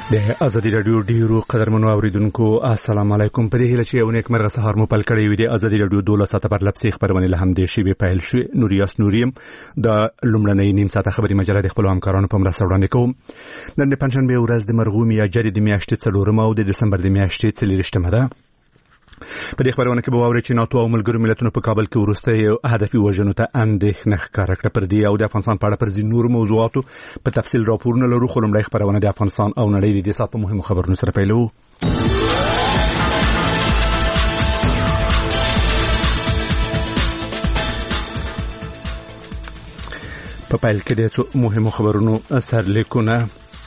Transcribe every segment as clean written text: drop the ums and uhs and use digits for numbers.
د ازادي رادیو ډیرو قدرمنو اوریدونکو السلام علیکم. په دې هیله چې یو نیک مرغه سهار مو پل کړی وي. د ازادي رادیو 12 ساعته پر لپسې خبرونه له هم د شی به پهل شو. نوریاس نوریم د لومړنۍ نیم ساعته خبري مجله د خپل همکارانو په مرسته وړاندې کوم. نن د پنځشنبه ورځ د مرغوم یا جری د میاشتې 4 او د دسمبر د میاشتې 30 ده. په دې خبرونه کې به واوري چې ناتو او ملګرو ملتونو په کابل کې ورسته هدفي وژنو ته اندېښنه ښکاره کړه. پر دې او د افغانستان په اړه پر ځینو نورو موضوعاتو په تفصیل راپورونه لرو، خو لومړی خبرونه د افغانستان او نړۍ د دې سات په مهمو خبرونو سره پیلوو. په پیل کې د څو مهمو خبرونو سرلیکونه.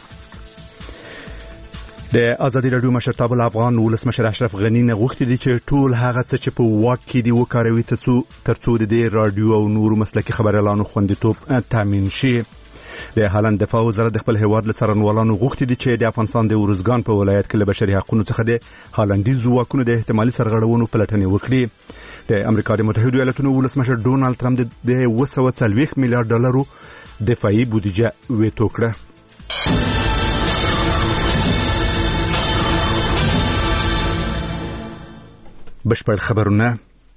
د ازادي رادیو مشرتابه افغان ولسمشر اشرف غنی نه غوښتي دي چې ټول هغه څه چې په واک کې دی وکاروي ترڅو د رادیو او نورو مسلکي خبريالانو خوندیتوب تامین شي. د هالند دفاع وزارت د خپل هیواد له څارنوالانو غوښتي دي چې د افغانستان د ورزګان په ولایت کې له بشري حقوقو څخه د هالندي ځواکونو د احتمالي سرغړونو پلټنې وکړي. د امریکا د متحده ایالاتونو ولسمشر ډونالد ټرمپ د 240 میلیارډ ډالرو دفاعي بودیجه ویتو کړه. بشپړ خبرونه.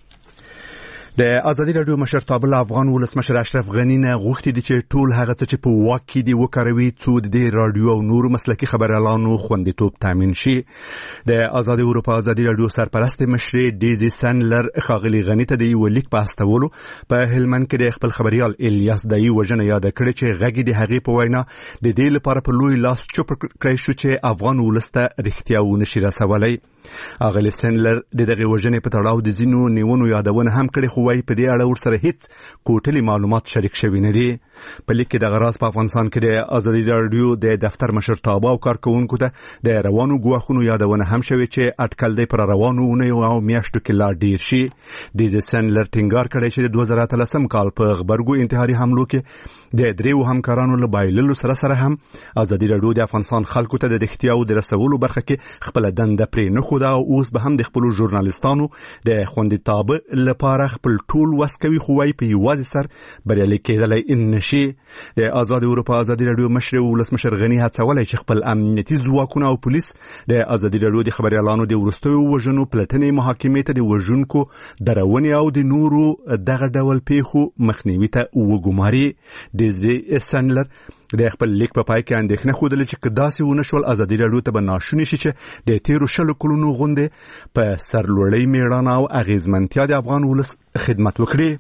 د ازادي رادیو مشرتابه افغان ولسمشر اشرف غنی نه غوښتي دي چې ټول هغه څه چې په واک کې دی وکاروي څو د رادیو او نورو مسلکي خبريالانو خوندیتوب تامین شي. د ازادي اروپا ازادي رادیو سرپرست مشر دیزی سنلر خاغلی غنی ته د یو لیک په استولو په هلمند کې د خپل خبريال الیاس دای وژنه یاد کړی چې غږی د هغې په وینا د دې لپاره په لوی لاس چوپ کړی شو چې افغان ولسته رښتیا ونشي رسولای. اغلی سنلر د دغه وژنې په تړاو د زینو نیونو یادونه هم کړې، خو وايي په دې اړه ورسره هیڅ کوټلي معلومات شریک شوي نه دي. په لیک کې د غراس په افغانستان کې د ازادي رادیو د دفتر مشرتابه او کارکونکو ته د روانو ګواښونو یادونه هم شوې چې اټکل دی پر روانو اونیو او میاشتو کې لا ډیر شي. د سنلر ټینګار کړی چې د 2013 کال په غبرګو انتحاري حملو کې د دریو همکارانو له بایللو سره هم ازادي رادیو د افغانستان خلکو ته د اختیار د رسولو برخه کې خپل دنده پرې نه خو دا اوس به هم د خپل ژورنالیستانو د خوندیتوب لپاره خپل ټول وس کوي، خو وايي په یوازې سر بریالي کېدلی نشي. د آزاد اروپا ازادي رادیو مشر ولسمشر غنی هڅولی چې خپل امنیتي ځواکونه او پولیس د ازادي رادیو د خبريالانو د ورستیو وژنو پلټنې محاکمې ته د وژونکو درونې او د نورو دغه ډول پیښو مخنیوي ته وګماري. د سنلر د خپل لیک په پای کې اندېښنه خوده چې کداسې ونه شول ازادي رادیو ته به ناشونی شي چې د تیرو 10 کلونو غونډې په سرلوړی میړانه او اغیزمنتیا د افغان ولس خدمت وکړي.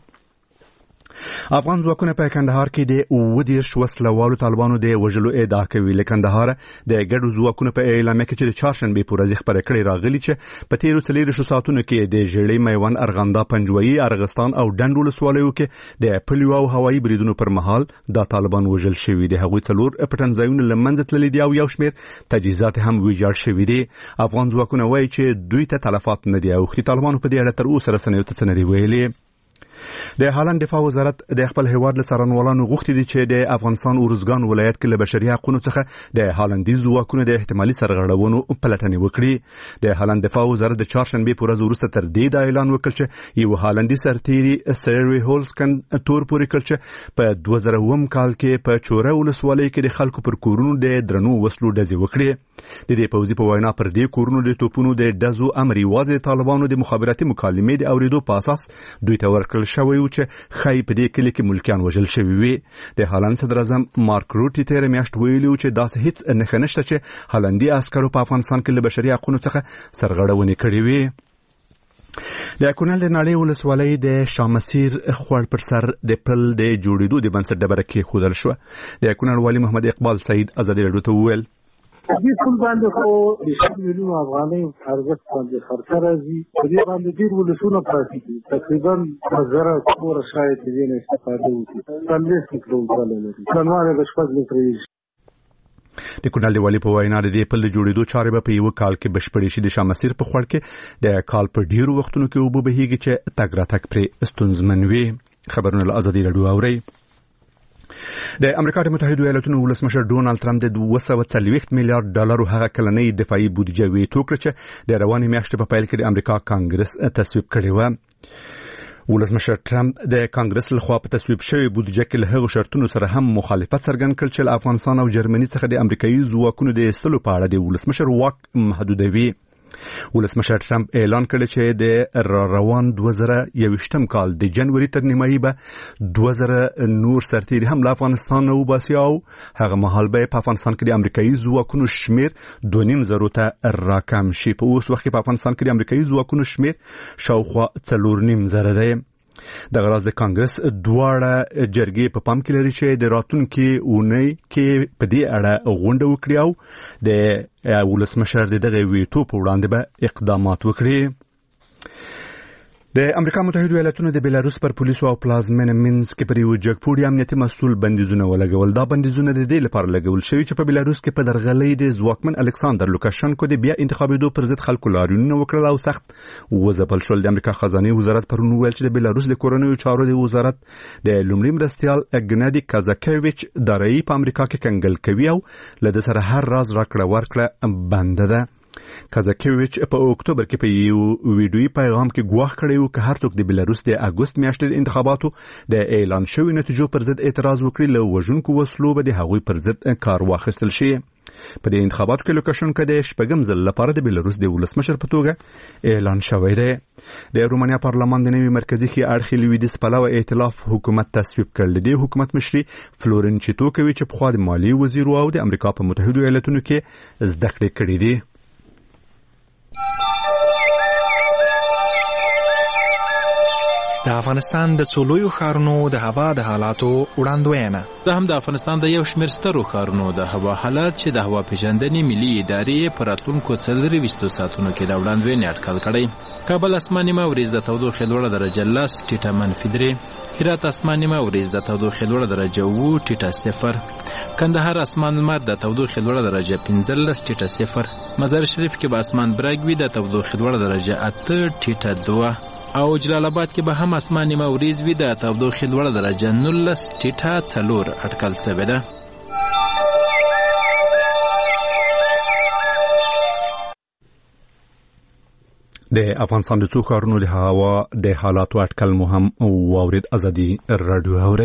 افغان ځواکونه په کندهار کې د 20 وسلوالو طالبانو د وژلو ادعا کوي. له کندهار د ګډو ځواکونو په اعلامیه کې چې د چهارشنبه په ورځ خبره کړې راغلي چې په تیرو 4 ساعتونو کې د ژړې میوند ارغنده پنجوي ارغستان او ډنډ ولسوالیو کې د پلیو او هوایي بریدونو پر مهال د طالبان وژل شوي دي. هغوی 4 پټنځایونه لمنځه تللي دي او یو شمېر تجهیزات هم ویجاړ شوي دي. افغان ځواکونه وایي چې دوی ته تلفات نه دي او طالبانو په دې اړه تر اوسه رسنیو ته څه نه دي ویلي. د هالند دفاع وزارت د خپل هیواد له څارنوالانو غوښتي دي چې د افغانستان ورزګان ولایت کې له بشري حقوقو څخه د هالندي ځواکونو د احتمالي سرغړونو پلټنې وکړي. د هالند دفاع وزارت د چهارشنبه په ورځ وروسته تر دې د اعلان وکړ چې یو هالندي سرتیري سیری هولسکن تور پورې کړ چې په 2000 کال کې په چوره ولسوالۍ کې د خلکو پر کورونو د درنو وسلو ډزې وکړي. د دې پوځي په وینا پر دې کورونو د توپونو د ډزو امر یوازې طالبانو د مخابراتي مکالمې د اوریدو په اساس دوی ته ورکړل شوی و چې خای په دې کلی کې ملکیان وژل شوي وي. د هالند صدر اعظم مارک روټي تیر میاشت ویلي و چې داسې هیڅ نه نشته چې هالندي عسکرو په افغانستان کې له بشري حقوقو څخه سرغړونې کړې وي. د کونړ د ناړۍ ولسوالۍ د شامسیر خوړ پر سر د پل د جوړېدو د بنسټ ډبره کېښودل شوه. د کونړ والي محمد اقبال سعید ازادي رادیو ته وویل دې ټول باندې خو د 100 میلیون افغانۍ ارزښت باندې خرڅ راځي. په دې باندې ډېر ولسونه پراته دي، تقریبا 1000 کور شاید دې نه استفاده وکړي. 40 میلیون لري پلانوانه د 6 میلیون. د کونړ د والي په وینا د دې پل د جوړېدو چارې به په یو کال کې بشپړې شي. د شامسیر په خوړ کې د کال په ډیرو وختونو کې اوبه بهیږي چې تګ راتګ پرې ستونزمن وي. خبرونه له ازادي رادیو اوري. د امریکا د متحده ایالاتونو ولسمشر ډونالد ټرمپ د 240 میلیارډ ډالرو هغه کلنۍ دفاعي بودیجه ویتو کړه چې د روانې میاشتې په پیل کې د امریکا کانګرس تصویب کړې و. ولسمشر ټرمپ د کانګرس لخوا په تصویب شوی بودیجه کې له هغو شرطونو سره هم مخالفت څرګند کړ چې افغانستان او جرمني څخه د امریکایي ځواکونو د ایستلو په اړه د ولسمشر واک محدودوي. ولسمشر ټرمپ اعلان کړ چې د روان 2021 کال د جنوري تر نیمایي به 2000 نور سرتیري هم له افغانستان نه وباسي او هغه مهال به په افغانستان کې د امریکایي ځواکونو شمیر 2.5 ته راکم شي. په اوس وخت کې په افغانستان کې د امریکایي ځواکونو شمیر شاوخوا 4.5 دی. د غراز د کانګرس دواړه جرګې په پام کې لري چې د راتلونکي اونۍ کې په دې اړه غونډه وکړي او د ولسمشر دغه ویټو په وړاندې به اقدامات وکړي. د امریکا متحده ایالاتونو د بیلاروس پر پولیسو او پلازمینه مینسک کې پر یو جګپوړی امنیتي مسؤل بندیزونه ولګول. دا بندیزونه د دې لپاره لګول شوی چې په بیلاروس کې په درغلۍ د ځواکمن الکساندر لوکاشنکو د بیا انتخابېدو پر ضد خلکو لاریونونه وکړل او سخت وځپل شول. د امریکا خزانه وزارت پرون ویل چې د بیلاروس د کورنیو چارو د وزارت د لومړي مرستیال اګنادي کازاکویچ دارایی په امریکا کې کنګل کوي او له سره هر راز راکړه ورکړه بند ده. کازاکویچ په اکتوبر کې په یو ویډیویي پیغام کې ګواښ کړی و چې هر څوک د بیلاروس د اګوست میاشتې د انتخاباتو د اعلان شوی نتیجو پر ضد اعتراض وکړي له وژونکو وسلو به د هغوی پر ضد کار واخیستل شي. په دې انتخاباتو کې لوکاشنکو د شپږم ځل لپاره د بیلاروس د ولسمشر په توګه اعلان شوی دی. د رومانیا پارلمان د نوي مرکزی کې اړخي لویدیځ پلوه ائتلاف حکومت تصویب کړل. د حکومت مشري فلورنچیتو کوي چې پخوا د مالی وزیر او د امریکا په متحده ایالاتونو کې زده کړې کړې دي. د افغانستان د څولویو ښارونو د هوا د حالاتو وړاندوینه. دا هم د افغانستان د یو شمېر سترو ښارونو د هوا حالات چې د هوا پیژندنې ملي ادارې په راتلونکو 24 ساعتونو کې د وړاندوینې اټکل کړی. کابل اسمان نیمه وریځ د تودوخې لوړه درجه 10 ټیټه -3. هرات اسمان نیمه وریځ د تودوخې لوړه درجه 7 ټیټه 0. کندهار اسمان لمر د تودوخې لوړه درجه 15 ټیټه 0. مزار شریف کې به اسمان برګ وي د تودوخې لوړه درجه 8 ټیټه 2. او جلال آباد کې به هم اسمان نیمه وریځ وي د تودوخې لوړه درجه 19 ټیټه 4 اټکل شوې ده. د افغانستان د څو ښارونو د هوا د حالاتو اټکل مو هم واورید. ازادي رادیو اورئ.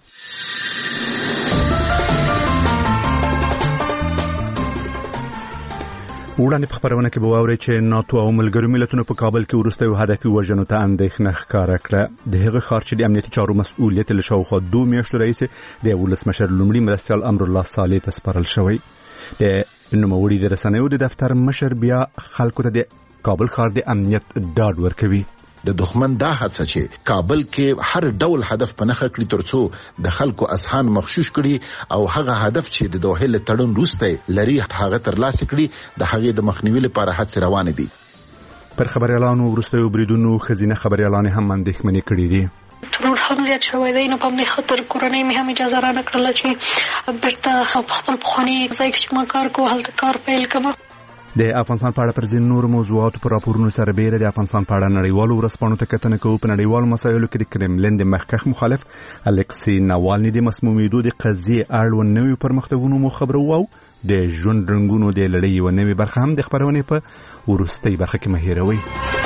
وړاندې په خبرونه کې به واورئ چې ناتو او ملګرو ملتونو په کابل کې وروستیو هدفي وژنو ته اندېښنه ښکاره کړه. د هغه ښار چې د امنیتي چارو مسؤلیت له شاوخوا 2 میاشتو راهیسې د ولسمشر لومړي مرستیال امرالله صالح ته سپارل شوی. د نوموړي د رسنیو د دفتر مشر بیا خلکو ته د کابل ښار د امنیت ډاډ ورکوي. د دښمن دا هڅه چې کابل کې هر ډول هدف په نخښه کړی ترڅو د خلکو اذهان مغشوش کړي او هغه هدف چې د دوحې له تړون وروسته لري هغه ترلاسه کړي د هغې د مخنیوي لپاره هڅې روانې دي. پر خبريالانو وروستیو بریدونو خزینه خبريالان هم اندېښمنې کړي دي. ترور هم زیات شوی دی. نو په همدې خاطر کورنۍ مې هم اجازه رانه کړله چې بیرته خپل پخواني ځای کې چې ما کار کوو هلته کار پیل کړم. د افغانستان په اړه پر ځینو نورو موضوعاتو پر راپورونو سره بیره د افغانستان په اړه نړیوالو ورځپاڼو ته کتنه کوو. په نړیوالو مسایلو کې د کرملین د مخکښ مخالف الکسی ناوالني د مسمومیدو د قضیې اړوند نویو پرمختګونو مو خبرو او د ژوند رنګونو د لړۍ یوه نوې برخه هم د خبرونې په وروستۍ برخه کې مه هېروئ.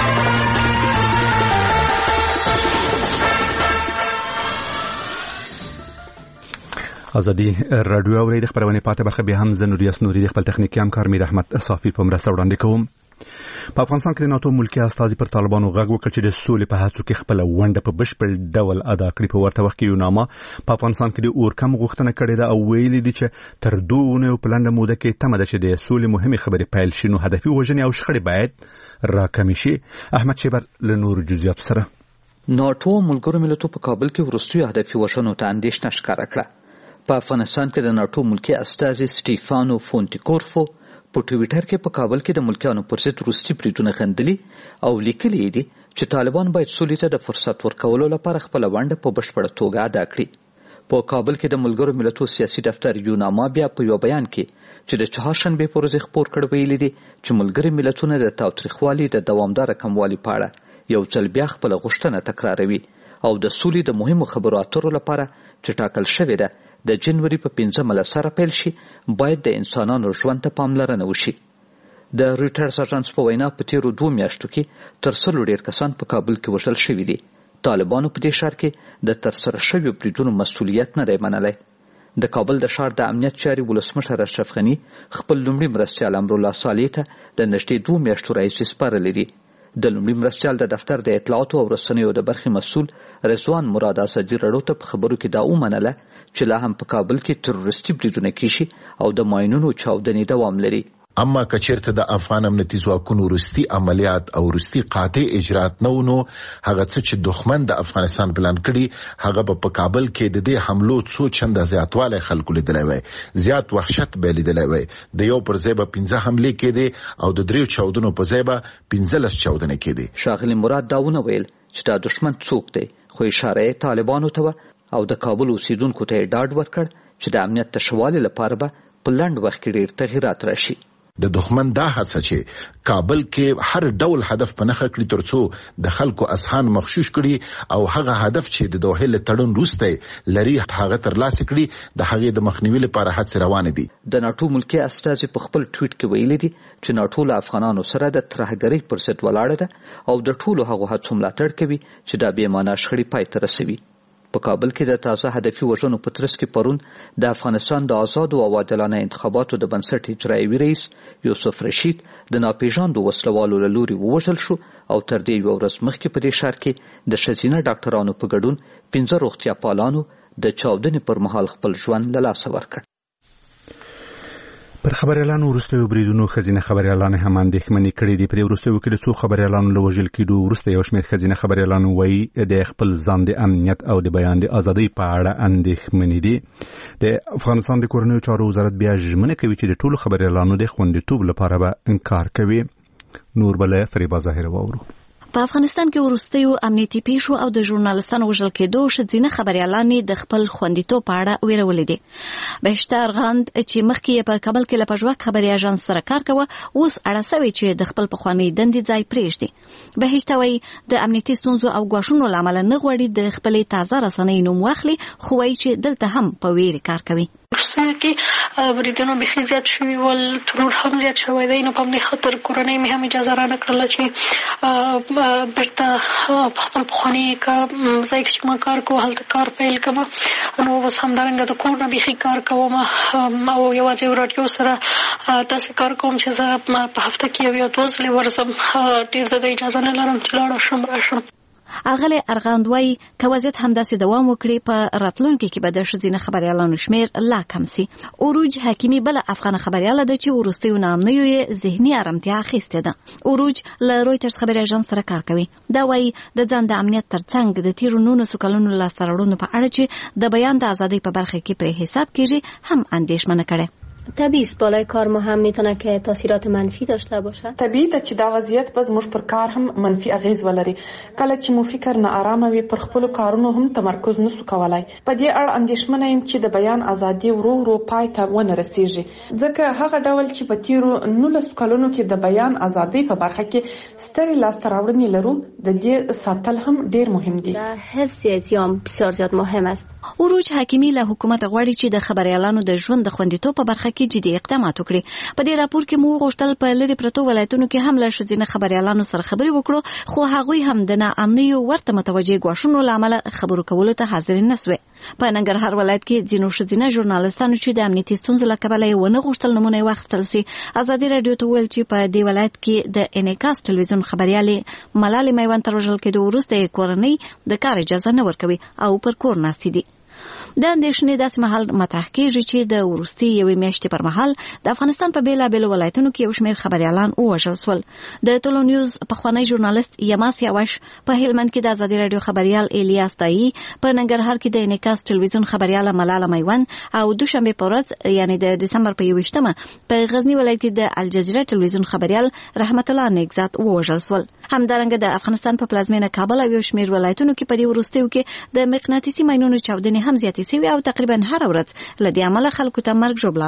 ازادي رادیو اوري. د خبرونه پاتې برخه به هم زنوریاس نوري د خپل تخنیکی همکار میر احمد صافی په مرسته وړاندې کوم. په افغانستان کې د ناتو ملکی استازي پر طالبانو غږ وکړ چې د سولې په هڅو کې خپل ونډه په بشپړ ډول ادا کړي. په ورته وخت کې یو نامه په افغانستان کې د اورکم غوښتنه کړې ده او ویلي دي چې تر 2 اونیو په لنډه موده کې تمه ده چې د سولې مهمه خبرې پیل شي. نو هدفي وژنې او شخړې باید راکمې شي. احمد شیبر له نور جزئیات سره. ناتو ملګرو ملتونو په کابل کې وروستیو هدفي وژنو ته اندېښنه ښکاره کړه. په افغانستان کې د ناتو ملکی استازي سټیفانو فونټیکورفو په ټویټر کې په کابل کې د ملکیانو پر ضد وروستي بریدونه غندلي او لیکلي دي چې طالبان باید سولې ته د فرصت ورکولو لپاره خپل ونډه په بشپړه توګه ادا کړي. په کابل کې د ملګرو ملتونو سیاسي دفتر یوناما بیا په یو بیان کې چې د چهارشنبې په ورځ خپور کړ ویلي دي چې ملګري ملتونه د تاوتریخوالي د دوامدار کموالي په اړه یو ځل بیا خپل غوښتنه تکراروي او د سولې د مهمو خبرو اترو لپاره چې ټاکل شوې ده د جنوري په 15 سره پیل شي باید د انسانانو ژوند ته پاملرنه وشي. د رویټرز اژانس په وینا په تیرو 2 میاشتو کې تر 100 ډیر کسان په کابل کې وژل شوي دي. طالبانو په دې ښار کې د ترسره شویو بریدونو مسؤلیت نه دی منلی. د کابل د ښار د امنیت چارې ولسمشر اشرف غني خپل لومړي مرستیال امرالله صالح ته د نږدې 2 میاشتو راهیسې سپارلی دي. د لومړي مرستیال د دفتر د اطلاعاتو او رسنیو د برخې مسؤل رضوان مراد ازادي راډیو ته په خبرو کې دا ومنله چې لا هم په کابل کې تروریستي بریدونه کیږي او د ماینونو چاودنې دوام لري. اما کچیرته د افغان امنیتي ځواکونو روسي عملیات او روسي قاطع اجرات نه ونو هغه څه چې دښمن د افغانستان پلان کړي هغه په کابل کې د دې حملو څو چنده زیاتواله خلکو لیدلای وي، زیات وحشت به لیدلای وي. د یو پر ځای به 15 حمله کېدي او د 3 چاودنو په ځای به 15 چاودنه کېدي. شاغلی مراد داونه ویل چې دا دښمن څوک دی، خو اشاره طالبانو ته او د کابل اوسیدونکو ته ډاډ ورکړ چې د امنیت تشوالي لپاره به په لنډ وخت کې ډېر تغیرات راشي. د دښمن دا هڅه چې کابل کې هر ډول هدف په نخښه کړی ترڅو د خلکو اذهان مغشوش کړي او هغه هدف چې د دوحې له تړون وروسته لري هغه ترلاسه کړي د هغې د مخنیوي لپاره هڅې روانې دي. د ناټو ملکي استازي په خپل ټویټ کې ویلي دي چې ناټو له افغانانو سره د ترهګرۍ پر ضد ولاړه ده او د ټولو هغو هڅو ملاتړ کوي چې دا بې معنا شخړې پای ته رسوي. په کابل کې د تازه هدفي وژنو په ترڅ کې پرون د افغانستان د آزادو او عادلانه انتخاباتو د بنسټ اجرایوي رئیس یوسف رشید د ناپېژاندو وسلوالو له لوري ووژل شو او تر دې یوه ورځ مخکې په دې ښار کې د ښځینه ډاکټرانو په ګډون 15 روغتیا پالانو د چاودنې پر مهال خپل ژوند له لاسه ورکړ. پر خبريالانو وروسته بریدونو خزینه خبريالان هم اندېښمنې کړې دي. په دې وروسته کې د څو خبريالانو له وژل کېدو وروسته یو شمېر خزینه خبريالانو وایي د خپل ځان د امنیت او د بیان د ازادۍ په اړه اندېښمنې دي. د افغانستان د کورنیو چارو وزارت بیا ژمنه کوي چې د ټولو خبريالانو د خوندیتوب لپاره به انکار کوي. نور بل فریبا ظاهر وورو. په افغانستان کې وروستیو امنیتي پیښو او د ژورنالستانو وژل کېدو ښځینه خبريالانې د خپل خوندیتوب په اړه ویرولې دي. بهشته ارغند چې مخکې په کابل کې له پژواک خبري اژانس سره کار کوه اوس اړه سوي چې د خپل پخواني دندې ځای پرېږدي. بهشته وایي د امنیتي ستونزو او ګواښونو له امله نه غواړي د خپلې تازه رسنۍ نوم واخلي، خو وایي چې دلته هم په ویرې کار کوي. وروستیو کې بریدونه بیخي زیات شوي ول، ترور هم زیات شوی دی. نو په همدې خاطر کورنۍ مې هم اجازه رانه کړله چې بیرته په خپل پخواني ځای کې چې ما کار کوه هلته کار پیل کړم. نو اوس همدارنګه د کور نه بیخي کار کوم او یوازې یو راډیو سره داسې کار کوم چې زه په هفته کې یو 2 ځلې ورځم. ډېر د اجازه نه لرم چې لاړه شم راشم. اغلی ارغند وایي که وضعیت همداسې دوام وکړي په راتلونکي کې به د ښځینه خبریالانو شمیر لا کم سي. اوروج حکیمي بله افغانه خبریاله ده چې وروستیو ناامنیو یې ذهني ارامتیا اخیستې ده. اوروج له رویټرز خبري اژانس سره کار کوي. دا وایي د ځان د امنیت ترڅنګ د تیرو 19 کلونو لاسته راوړنو په اړه چې د بیان د ازادۍ په برخه کې پرې حساب کیږي هم اندېښمنه کړي. طبیعی است بالای کار ما هم میتونه که تاثیرات منفی داشته باشه. طبیعی ده چې دا وضعیت به زموږ پر کار هم منفي اغیز ولري. کله چې مو فکر نه آرامه وي پر خپل کارونو هم تمرکز نسو کولای. په دې اړه اندېښمنه یم چې د بیان ازادي ورو ورو پای ته ونه رسیږي. ځکه هغه ډول چې په تیرو 19 کلونو کې د بیان ازادۍ په برخه کې سترې لاسته راوړنې لرو، د دې ساتل هم ډیر مهم دي. حفظ اتیام بسیار زیاد مهم است. اوروج حکیمي له حکومت غواړي چې د خبريالانو د ژوند د خوندیتوب په برخه کې جدي اقدامات وکړي. په دې راپور کې مو غوښتل په لری پرتو ولایتونو کې هم له ښځینه خبريالانو سره خبري وکړو، خو هغوی هم د ناامنیو ورته متوجه ګواښونو له امله خبرو کولو ته حاضر نه سوي. په ننګرهار ولایت کې ځینو ښځینه ژورنالستانو چې د امنیتي ستونزو له کبله یې ونه غوښتل نمونه واخیستل سي. ازادي راډیو ته ویل چې په دې ولایت کې د انعکاس ټلویزیون خبريالې ملالۍ میوند تر وژل کېدو وروسته کورنۍ د کار اجازه نه ورکوي او پر کور ناستې دي. د اندېښنې داسې مهال مطرح کېږي چې د وروستي یوې میاشتې پر مهال د افغانستان په بېلابېلو ولایتونو کې یو شمېر خبریالان ووژل سول. د ټولو نیوز پخوانی ژورنالست یماس یاوش په هلمند کې د ازادي راډیو خبریال الیاس دایي، په ننګرهار کې د انعکاس ټلویزیون خبریاله ملاله میوند او دوشنبه په ورځ یعنی د دسمبر په 21مه په غزنی ولایت کې د الجزیره ټلویزیون خبریال رحمت الله نیکزاد ووژل سول. همدارنګه د افغانستان په پلازمینه کابل او یو شمېر ولایتونو کې په دې وروستیو کې د مقناطیسي ماینونو چاودنې هم زیاتې سوي او تقریبا هر ورځ له دې عمله خلکو ته مرګ ژوبله وړي.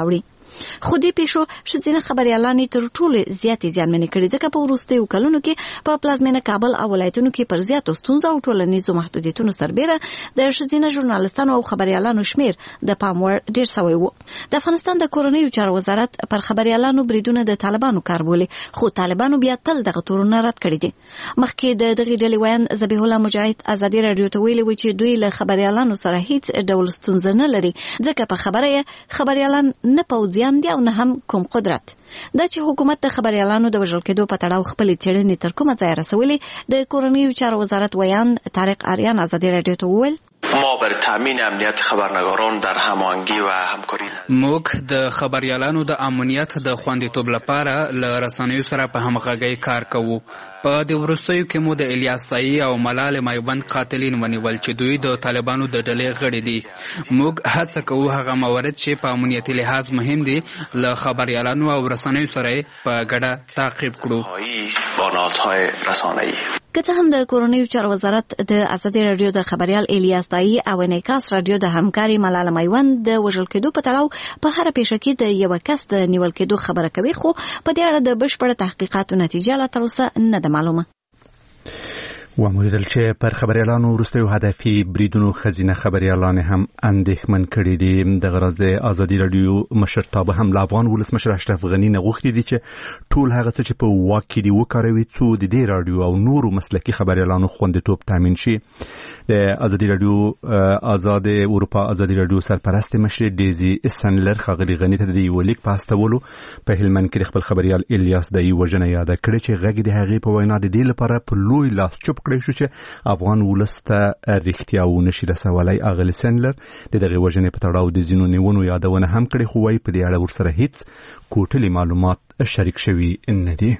خو دې پیښو ښځینه خبريالانې تر ټولو زیاتې زیانمنې کړې ځکه په وروستیو کلونو کې په پلازمینه کابل او ولایتونو کې پر زیاتو ستونزو او ټولنیزو محدودیتونو سربېره د ښځینه ژورنالستانو او خبريالانو شمیر د پام وړ ډیر شوی و. د افغانستان د کورنیو چارو وزارت پر خبريالانو بریدونه د طالبانو کار بولي، خو طالبانو بیا تل دغه تورونه رد کړي دي. مخکې د دغه ډلې ویان ذبیح الله مجاهد ازادي رادیو ته ویلي و چې دوی له خبريالانو سره هیڅ ډول ستونزه نه لري ځکه په خبره خبريالان نه پوځیان دي او نه هم کوم قدرت. دا چې حکومت د خبريالانو د وژل کېدو په تړاو خپل تړنې تر کومه ځای رسولې، د کورنیو چارو وزارت ویان طارق آریان ازادي رادیو ته وویل ما بر تامین امنیت خبرنگاران در هماهنگی و همکاری موږ د خبريالانو د امنیت د خوندیتوب لپاره له رسنیو سره په همغږۍ کار کوو. په د وروستیو کې مو د الیاس تایی او ملال مایوند قاتلین ونیول چې دوی د طالبانو د ډلې غړي دي. موږ هڅه کوو هغه موارد چې په امنیتي لحاظ مهم دي له خبريالانو او رسنیو سره په ګډه تعقیب کړو. بانالهای رسانه‌ای که څه هم د کورنیو چارو وزارت د ازادي رادیو د خبريال الیاس تایی او انعکاس رادیو د همکاري ملال مایوند د وژل کېدو په تړاو په هر پیښه کې د یو کس د نیول کېدو خبره کوي، خو په دې اړه د بشپړ تحقیقاتو نتیجه لا تر اوسه نه ده معلومه. ومولیدل چې پر خبريالانو وروستیو هدفي بریدونو ښځینه خبريالانې هم اندېښمن کړي دي. د غرض د ازادي رادیو مشرتابه هم له افغان ولسمشر اشرف غني نه غوښتي دي چې ټول هغه څه چې په واک کې دي وکاروي څو د دې رادیو او نورو مسلکي خبريالانو خوندیتوب تامین شي. د ازادي رادیو آزاد اروپا ازادي رادیو سرپرست مشر ډیزي سنلر خغلی غني ته د یو لیک په استولو په هلمند کې خپل خبريال الیاس دای وژنه یاد کړی چې غږ د هغې په وینا د دې لپاره په لوی لاس چوپ کړی شو چې افغان ولس ته رښتیا ونشي رسولای. اغلی سنلر د دغه وژنې په تړاو د ځینو نیونو یادونه هم کړې، خو وايي په دې اړه ورسره هیڅ کوټلي معلومات شریک شوي نه دي.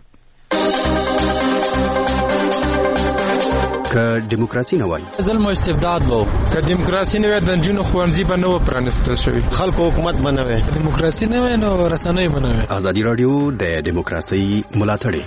که دیموکراسي نه وای ظلم او استبداد وو، که دیموکراسي نه وای د جنونو خوانځي به نه پرانستل شوی، خلکو حکومت نه وای، دیموکراسي نه وای نو رسنۍ به نه وای. ازادي رادیو د دیموکراسي ملاتړی.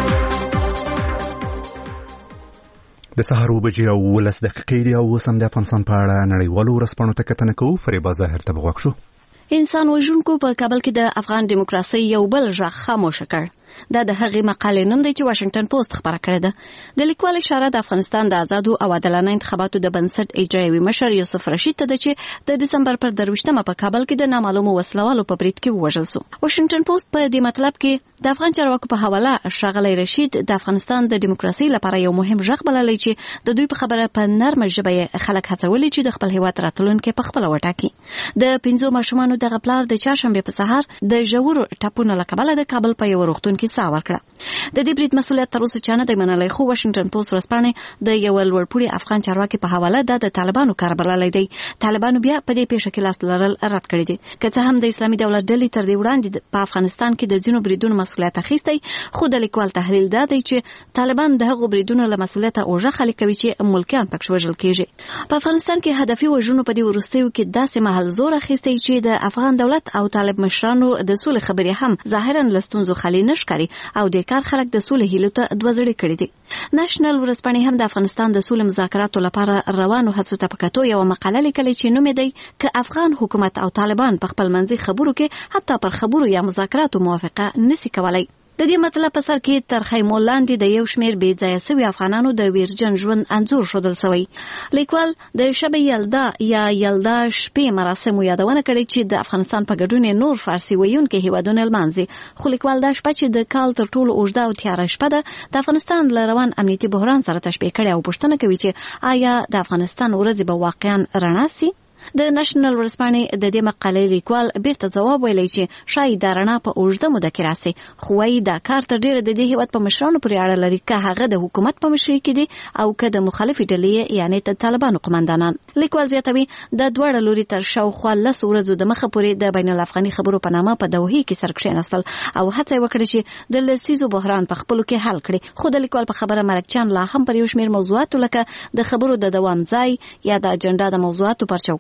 د سهار 7:19 دقیقې دی او سم د افغانستان په اړه نړیوالو ورځپاڼو ته کتنه کوو. فریبا ظاهر ته بغوښ شو. انسان وژونکو په کابل کې د افغان دیموکراسي یو بل ژغ خاموش کړ. دا د هغې مقالې نوم دی چې واشنگټن پوسټ خبره کړې ده. د لیکوال اشاره د افغانستان د آزادو او عادلانه انتخاباتو د بنسټ اجرایوي مشر یوسف رشید ته ده چې د دسمبر پر 23مه په کابل کې د نامعلومو وسلوالو په برید کې ووژل شو. واشنگټن پوسټ په دې مطلب کې د افغان چارواکو په حواله ښاغلی رشید د افغانستان د دیموکراسي لپاره یو مهم ژغ بللی چې د دوی په خبره په نرمه ژبه خلک هڅولي چې د خپل هیواد راتلونکي په خپل وټاکي. د 5 ماشومانو دغه پلار د چهارشنبه په سهار د ژورو ټاپونو له کبله د کابل په یو روغتون کې ساه ورکړه. د دې برید مسؤلیت تر اوسه چا نه دی منلی، خو واشنگټن پوسټ ورځپاڼې د یو لوړپوړي افغان چارواکي په حواله د طالبانو کار بللی دی. طالبانو بیا په دې پیښه کې لاس لرل رد کړی دي. که څه هم د اسلامي دولت ډلې تر دې وړاندې په افغانستان کې د ځینو بریدونو مسؤلیت اخیستی، خو د لیکوال تحلیل دا دی چې طالبان د هغو بریدونو له مسؤلیت اوږه خالي کوي چې ملکیان پکې وژل کیږي. په افغانستان کې هدفي وژنو په دې وروستیو کې داسې محل زور اخیستی چې د افغان دولت او طالب مشرانو د سولې خبرې هم ظاهرا له ستونزو خالي نه ښکاري او د کار خلک د سولې هیلو ته دوزړې کړي دي. نېشنل ورځپاڼې هم د افغانستان د سولې مذاکراتو لپاره روانو هڅو ته په کتو یو مقاله لیکلې چې نوم یې دی که افغان حکومت او طالبان په خپل منځي خبرو کې حتی پر خبرو یا مذاکراتو موافقه نشي کولای. د دې مطلب په سر کې تر خیمو لاندې د یو شمیر بې ځایه سوي افغانانو د ویرجن ژوند انځور ښودل شوی. لیکوال د شب یلدا یا یلدا شپې مراسمو یادونه کړې چې د افغانستان په ګډون نور فارسي ویونکي هیوادونه لمانځي، خو لیکوال دا شپه چې د کال تر ټولو اوږده او تیاره شپه ده د افغانستان له روان امنیتي بحران سره تشبیه کړې او پوښتنه کوي چې آیا د افغانستان ورځې به واقعا رڼا سي؟ د نېشنل ورځپاڼې د دې مقالې لیکوال بیرته ځواب ویلی چې شاید دا رڼا په اوږده موده کې راسي، خو وايي دا کار تر ډیره د دې هیواد په مشرانو پورې اړه لري، که هغه د حکومت په مشرۍ کې دي او که د مخالفې ډلې یعنې د طالبانو قمندانان. لیکوال زیاتوي د دواړه لوري تر شاوخوا 10 ورځو د مخه پورې د بین الافغاني خبرو په نامه په دوحې کې سر کښېنستل او هڅه وکړه چې د لسیزو بحران په خپلو کې حل کړي، خو د لیکوال په خبره مرکچان لا هم پر یو شمیر موضوعاتو لکه د خبرو د دوام ځای یا د اجنډا د موضوعاتو پر چوکاټ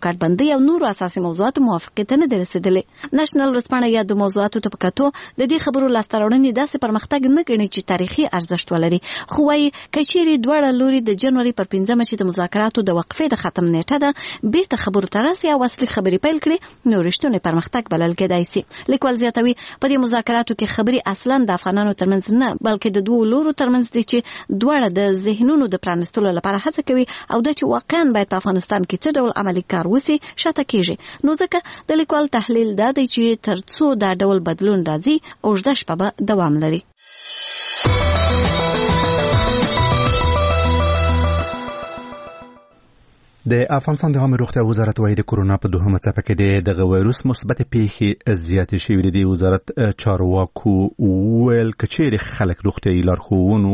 کاربندۍ او نورو اساسي موضوعاتو موافقت نه رسیدلې. نېشنل ورځپاڼه یا د موضوعاتو ته پکاتو د دې خبرو لاسته راوړنې داسې پرمختګ نه ګڼي چې تاریخي ارزښت ولري، خو وايي کچېرې دواړه لوري د جنوري پر 15 چې د مذاکراتو د وقفې د ختم نیټه ده بیرته خبرو ته راسي او اصلي خبرې پیل کړي نو رښتونی پرمختګ بلل کېدای شي. لیکوال زیاتوي په دې مذاکراتو کې خبرې اصلا د افغانانو ترمنځ نه بلکې د دوه لورو ترمنځ دي چې دواړه د ذهنونو د پرانستلو لپاره هڅه کوي او د چې واقعا باید په افغانستان کې څه ډول عملي کار وسی شاته کېږي. نو ځکه د لیکوال تحلیل دا دی چې ترڅو دا ډول بدلون راځي اوږده شپه به دوام لري. د افغانستان د عامه روغتیا وزارت وايي د کورونا په دوهمه څپه کې د وایروس مثبت پیښې زیاتې شوې دي. وزارت چارواکو ویل کچېرې خلک روغتیايي لارښوونو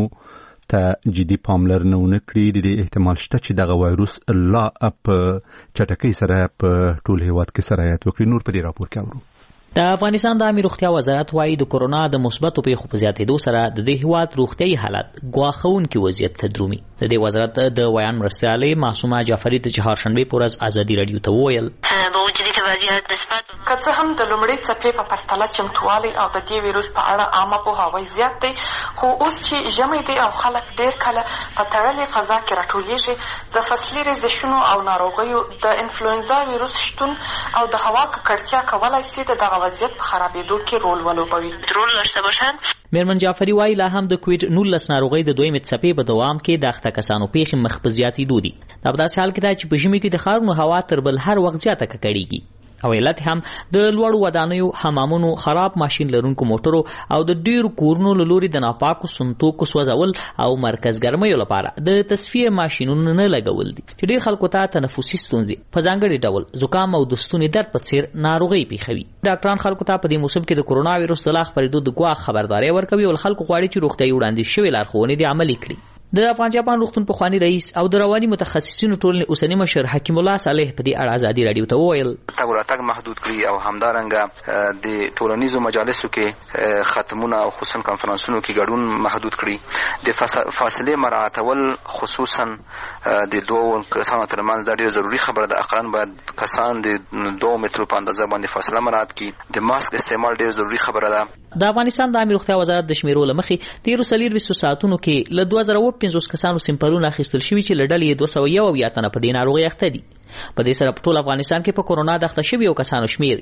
ته جدي پاملرنه ونه کړي د احتمال شته چې دغه وایروس لا په چټکۍ سره په ټول هیواد کې سرایت وکړي. نور په دې راپور کې اورو. د افغانستان د عامه روغتیا وزارت وايي د کورونا د مثبتو پیښو په زیاتېدو سره د دې هیواد روغتیايي حالت ګواښونکي وضعیت ته درومي. د دې وزارت د ویان مرستیالې معصومه جعفري د چهارشنبې په ورځ ازادي رادیو ته وویل با وجود وضعیت نسبت که څه هم د لومړۍ څپې په پرتله چمتووالی او د دې ویروس په اړه عامه پوهاوی زیات دی، خو اوس چې ژمی دی او خلک ډېر کله په تړلې فضا کې راټولیږي د فصلي رزشونو او ناروغیو د انفلوئنزا ویروس شتون او د هوا ککړتیا کولی شي د دغه وضعیت په خرابېدو کې رول ولوبوي. رول داشته باشند. میرمن جعفری وايي لا هم د کووید 19 ناروغۍ د دویمې څپې په دوام کې د اخته کسانو پیښې مخ په زیاتېدو دي. دا په داسې حال کې ده چې په ژمي کې د ښارونو هوا تر بل هر وخت زیاته ککړېږي او علت هم د لوړو ودانیو، حمامونو، خراب ماشین لرونکو موټرو او د ډیرو کورونو له لوري د ناپاکو سنتوکو سوځول او مرکز ګرمیو لپاره د تصفیه ماشینونو نه لګول دي چې ډیر خلکو ته تنفسي ستونزې په ځانګړي ډول زکام او د ستوني درد په څیر ناروغي پیښوي. ډاکټران خلکو ته په دې موسم کې د کورونا وایروس د لا خپرېدو د ګواښ خبرداري ورکوي او خلکو غواړي چې روغتیايي وړاندیز شوي لارښوونې دې عملي کړي. د افغان جاپان روغتون پخوانی رئیس او د رواني متخصصینو ټولنې اوسنی مشر حکیم الله صالح په دې اړه ازادي رادیو ته وویل تګ راتګ محدود کړي او همدارنګه د ټولنیزو مجالسو کې ختمونه او خصوصا کنفرانسونو کې ګډون محدود کړي. د فاصله مراعاتول خصوصا د دوه کسانو ترمنځ د ډېر ضروری خبره ده. اقلن باید کسان د 2 مترو په اندازه باندې فاصله مراعات کړي. د ماسک استعمال ډېر ضروری خبره ده. د افغانستان د عامه روغتیا وزارت د شمیرو لمخې تیر 24 ساعتونو کې له 2015 کسانو سیمپلونه اخیستل شوي چې له ډلې 201 تنه په دې ناروغي اخته دي. په دې سره په ټول افغانستان کې په کورونا د اخته شویو کسانو شمیر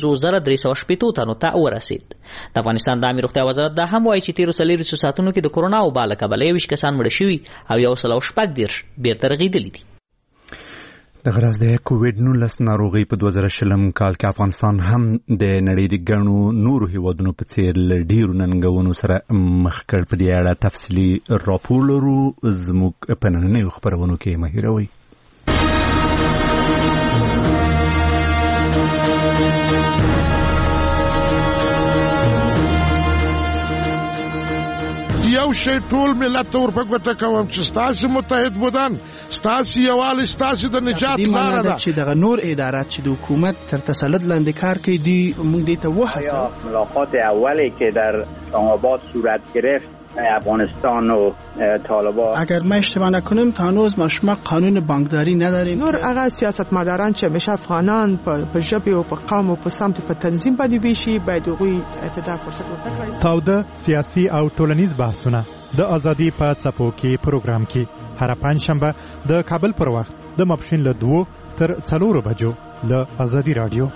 15380 تنو ته ورسید. د افغانستان د عامه روغتیا وزارت دا هم وایي چې تیر 24 ساعتونو کې د کورونا وبا له کبله 20 کسان مړه شوي او 114 بیرته رغېدلي دي. د غرض د کووید 19 ناروغي په 2020 کال کې افغانستان هم د نړۍ د ګڼو نورو هیوادونو په څیر له ډیرو ننګونو سره مخ کړ. په دې اړه تفصیلي راپور لرو زموږ په نننیو خبرونو کې مهیروي. یو شی ټول ملت ور په ګوته کوم چې ستاسو متحد بودن ستاسو یوال ستاسو د نجات لاره ده چې دغه نور ادارات چې د حکومت تر تسلط لاندې کار کوي دي موږ دې ته وهڅوو. ملاقات اولی که در اسلام‌آباد صورت گرفت افغانستان و طالبان اگر ما اشتباه نکنیم تا هنوز ما قانون بانکداری نداریم. نور هغه سیاستمداران چې همیشه افغانان په ژبه او په قوم او په سمت په تنظیم باندې ویشي باید هغوی ته فرصت ورکړي. تاوده سیاسي او ټولنیز بحثونه د ازادي په څپو کې پروګرام کې هر پنځشنبه د کابل پر وخت د ماپښین له 2 تر 4 بجو له ازادي رادیو.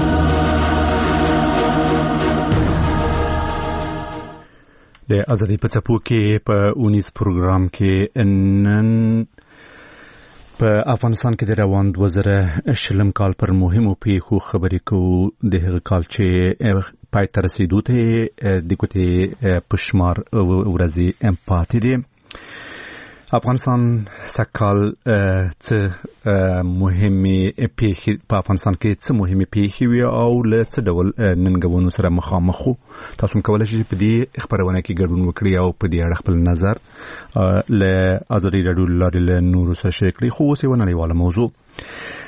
د ازادي په څپو کې په 19 پروګرام کې نن په افغانستان کې د روان 2020 کال پر مهمو پیښو خبرې کوو. د هغه کال چې پای ته رسیدو ته د کوټې په شمار ورځې پاتې دي. افغانستان سکال څه مهمه پیښې په افغانستان کې څه مهمه پیښې وي او له څه ډول ننګونو سره مخامخ وو. تاسو کولی شئ په دې خبرونه کې ګډون وکړئ او په دې اړه خپل نظر له ازادي رادیو لارې له نورو سره شریک کړئ. خو اوس یو نړیواله موضوع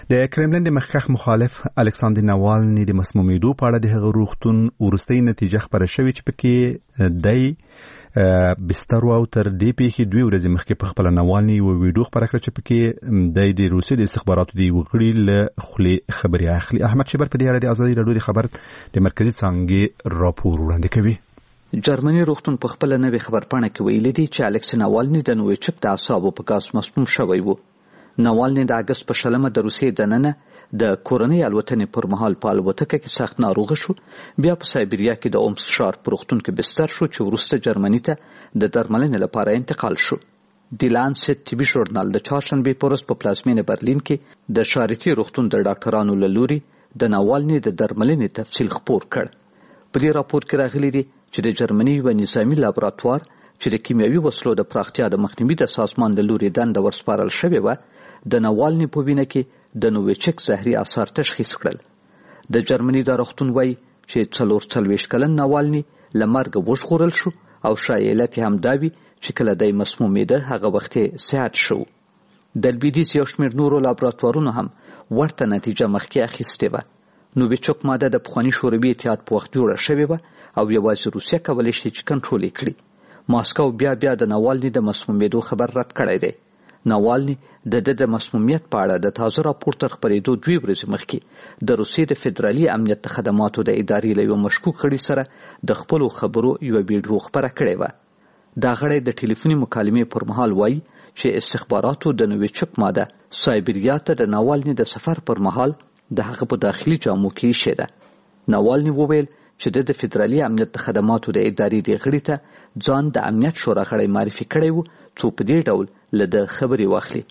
د کرملین د مخکښ مخالف الکساندر ناوالني د مسمومیدو په اړه د هغه روغتون ورستۍ نتیجه خبره شوې چې پکې د بستر او تر دې پیښې 2 ورځې مخکې په خپل ناوالني یو ویډیو خبره کړ چې پکې د روسیې د استخباراتو دی وګړي له خولي خبري اخلي. احمد شبر په دې اړه د ازادي رادیو د خبر د مرکزی څنګه راپور وړاندې کوي. جرمني روغتون په خپل نوې خبرپاڼه کې ویلي دي چې الکسي ناوالني د نوویچک د اعصابو په ګاز مسموم شوی وو. ناوالني د اگست په شلمه د روسیې دننه د کورنۍ الوتنې پر مهال په الوتکه کې سخت ناروغه شو. بیا په سایبریا کې د اومس ښار په روغتون کې بستر شو چې وروسته جرمني ته د درملنې لپاره انتقال شو. د لانسیت طبي ژورنال د چهارشنبې په ورځ په پلازمینه برلین کې د شارټي روغتون د ډاکټرانو له لوري د ناوالني د درملنې تفصیل خپور کړ. په دې راپور کې راغلي دي چې د جرمني یو نظامي لابراتوار چې د کیمیاوي وسلو د پراختیا د مخنیوي د سازمان له لوري دنده ورسپارل شوې وه د ناوالني په وینه کې د نوویچک زهري اثار تشخیص کړل. د جرمني دا روغتون وایي چې 44 کلن ناوالني له مرګه وژغورل شو او شایع علت هم دا وي چې کله دی مسمومیده هغه وخت صحت شو. د لویدیځ یو شمېر نورو لابراتوارونو هم ورته نتیجه مخکې اخیستې وه. نوویچک ماده د پخواني شوروي اتحاد په وخت جوړه شوې وه او یوازې روسیه کولی شي چې کنټرول یې کړي. ماسکو بیا د ناوالني د مسمومیدو خبر رد کړی دی. ناوالني د مسمومیت په اړه د تازه راپور تر خپرېدو 2 ورځې مخکې د روسیې د فدرالي امنیت خدماتو د ادارې له یو مشکوک غړي سره د خپلو خبرو یو ویډیو خبره کړې وه. دا غړی د ټلیفوني مکالمې پر مهال وایي چې استخباراتو د نوویچک ماده سایبریا ته د ناوالني د سفر پر مهال د هغه په داخلي جامو کې ایښې ده. ناوالني وویل چې د فدرالي امنیت خدماتو د ادارې د غړي ته ځان د امنیت شورا غړی معرفي کړی وو څو په دې ډول له د خبرې واخلي.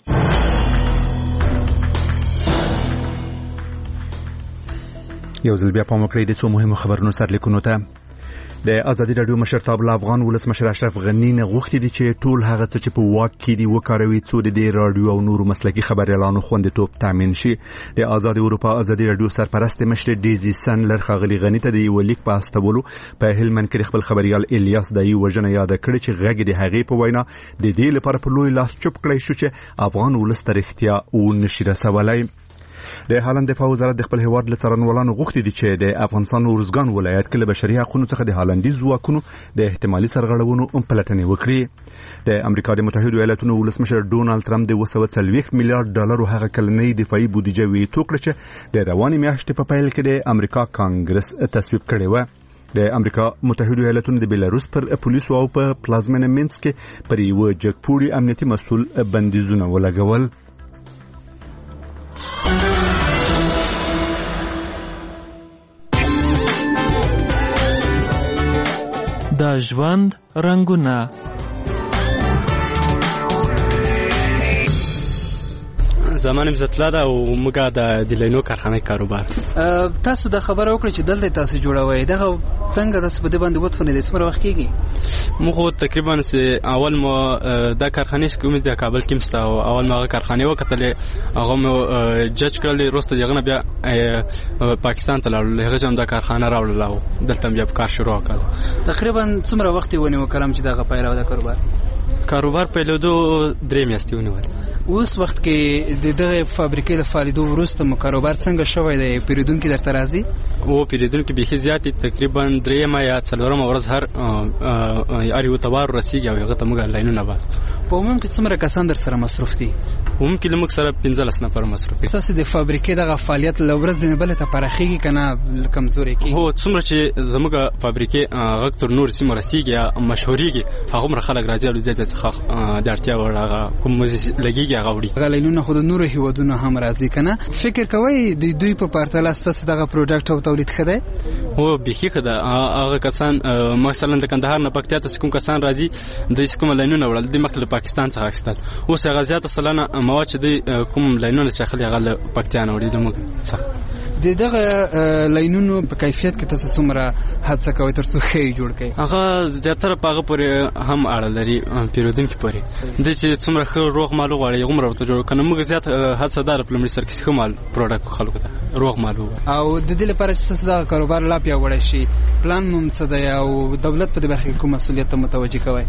یو ځل بیا پام وکړئ د څو مهمو خبرونو سرلیکونو ته. د ازادي رادیو مشرتاب افغان ولسمشر اشرف غنی نه غوښتي دي چې ټول هغه څه چې په واک کې دي وکاروي څو د رادیو او نورو مسلکي خبريالانو خوندیتوب تامین شي. د آزاد اروپا ازادي رادیو سرپرست مشر ډیزي سنلر خغلی غنی ته د یو لیک په استولو په هلمند کې خپل خبريال الیاس دای وژنه یاد کړی چې غږ د هغې په وینا د دې لپاره په لوی لاس چوپ کړی شو چې افغان ولس ته رښتیا او نشي رسولای. د هالند دفاع وزارت د خپل هیواد له څارنوالانو غوښتي دي چې د افغانستان اورزګان ولایت کې له بشري حقوقو څخه د هالندي ځواکونو د احتمالي سرغړونو پلټنې وکړي. د امریکا د متحده ایالاتونو ولسمشر ډونالد ټرمپ د 240 میلیارډ ډالر هغه کلنۍ دفاعي بودیجه ویتو کړ چې د رواني میاشتې په پیل کې د امریکا کانګرس تصویب کړی و. د امریکا متحده ایالاتونو د بیلاروس پر پولیسو او په پلازمینه مینسک کې پر یو جګپوړي امنیتي مسول بندیزونه ولګول. د ژوند رنگونه زمان عزت الله او موږ د لینو کارخانه کاروبار. تاسو د خبره وکړه چې دلته تاسو جوړوي دغه څنګه تاسو په دې باندې وڅخنه د سمره وخت کېږي؟ موږ تقریبا اول ما د کارخانه کې د کابل کې مستا اول ما کارخانه وکړه هغه مو جج کړل وروسته دغه بیا پاکستان ته لاړل هغه هم د کارخانه راوړل دلته بیا کار شروع کړ. تقریبا څومره وخت ونیو کلم چې دغه پیلو د کاروبار پیلودو 3 میاشتې ونیول. اوس وخت کې د دغه فابریکې د فعالیدو وروسته مو کاروبار څنګه شوی دی؟ پیریدونکو درته راځي او پیریدونکو به زیات تقریبا 3 یا 4 ورځ هر یو تبار رسیږي او هغه ته موږ لاینونه بعد. په عموم کې څومره کسان در سره مصروف دي؟ عموم کې موږ سره 15 نفر مصروف دي. تاسو د فابریکې دغه فعالیت له ورځ نه بل ته پرخیږي کنه کمزوري کی؟ هو څومره چې زموږ فابریکې غکتور نور سیمه رسیږي مشهوريږي هغه مر خلک راځي او د ځکه د اړتیا ورغه کوم لګي غوړي غلینونه خود نور هیوادونه هم راځي کنه. فکر کوي د دوی په پرتله ستاسو دغه پروډکټ او تولید خده او به خده هغه کسان مثلا د کندهار نه پکتیا ته کوم کسان راځي د کوم لینونه وړل د مخ له پاکستان څخه اخستل او څنګه زیات سلانه مواد چې د کوم لینونه شخلي هغه پکتیا نه وړي د موږ څخه د دغه لینونو په کیفیت کې تاسو څومره هڅه کوئ ترڅو ښه جوړ کړئ؟ هغه زیاتره په هغه پورې هم اړه لري پیرودونکو پورې د چې څومره ښه روغ مال غواړي هغه مرته جوړ کنه موږ زیات هڅه دار په لمړي سر کې ښه مال پروډکټ خلکو ته روغ مال او د دې لپاره چې تاسو دا کاروبار لا پیاوړی شي پلان مو څه دی او دولت په دې برخه کې کوم مسؤلیت ته متوجه کوي؟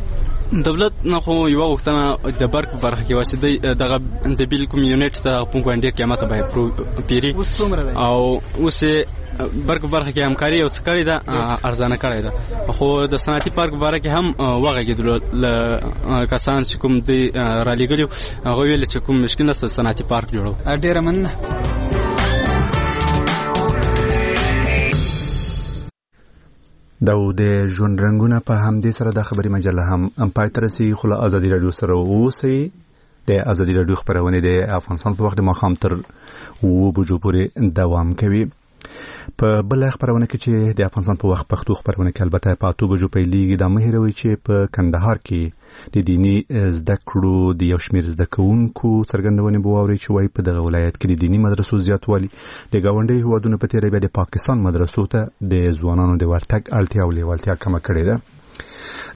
دولت نه خو یو وختونه د برق برخه کې واسي دغه د بیل کمیونټ ته په کوانډي قیمته به پیری او اوس برق برخه کې همکاري او څکړی ده ارزانه کړی ده خو د صنعتي پارک باره کې هم وغږیدل کسان چې کوم دی را لګیلو هغه ویل چې کوم مشکل نشته صنعتي پارک جوړو. ډیره مننه. د ژوند رنګونه په همدې سره د خبري مجله هم پای ته رسیږي. خو له ازادي رادیو سره اوسئ. د ازادي رادیو خبرونه د افغانستان په وخت د ماښام تر 7 بجو پورې دوام کوي. په بل خبرونه کې چې د افغانستان په وخت پښتو خبرونه کې البته په 8 بجو پیلېږي. د مهیروي چې په کندهار کې د دینی زده کړو د یو شمېر زده کوونکو څرګندونې به واورئ چې وایي په دغه ولایت کې د دینی مدرسو زیاتوالی د ګاونډي هیوادونو په تېره بیا د پاکستان مدرسو ته د ځوانانو د ورتګ اړتیا او لیوالتیا کمه کړې ده.